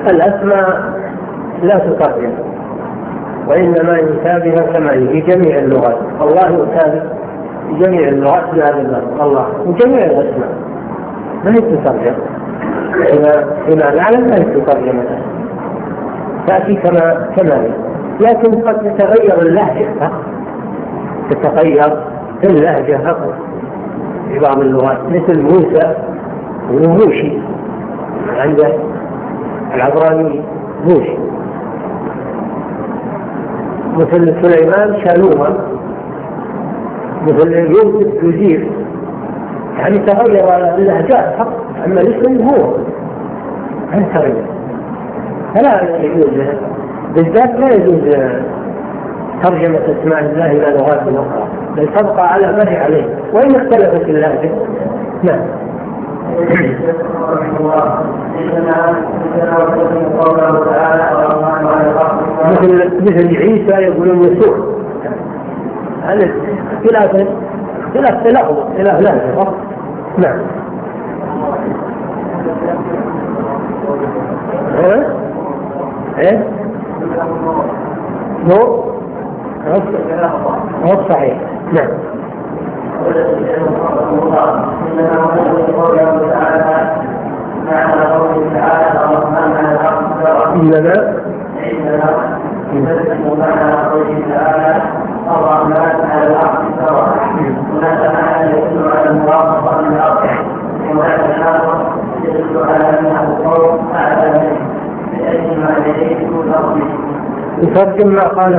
الأسماء لا تترجم، وإنما يؤتى بها كما في جميع اللغات. الله يؤتى في جميع اللغات بهذا اللفظ الله وجميع الأسماء ما هي تترجم. إذا نعلم ما هي تترجم الأسماء تأتي كما هي، لكن قد تتغير اللهجة، تتغير اللهجة فقط في بعض اللغات، مثل موسى وموشي عند العبراني موشي، مثل سليمان شالوما، مثل يوسف يزير، يعني تغير اللهجات فقط، أما الاسم هو عن تغير. فلا يجوز بالذات لا يجوز ترجمة اسماء الله إلى لغات أخرى، بل تبقى على ما هي عليه وإن اختلفت اللهجة. نعم. مثل عيسى يقولون يسوع، هذا خلاف تلفظ خلاف لهجة. نعم. ايه نور هو صحيح. نعم. إنما الرحمن على العرش استوى، هناك معنى يدل على المرافقة للعرش، وهناك آخر يدل على أنه القول أعلى منه، بأي معنى يكون الأرض. يترجم ما قال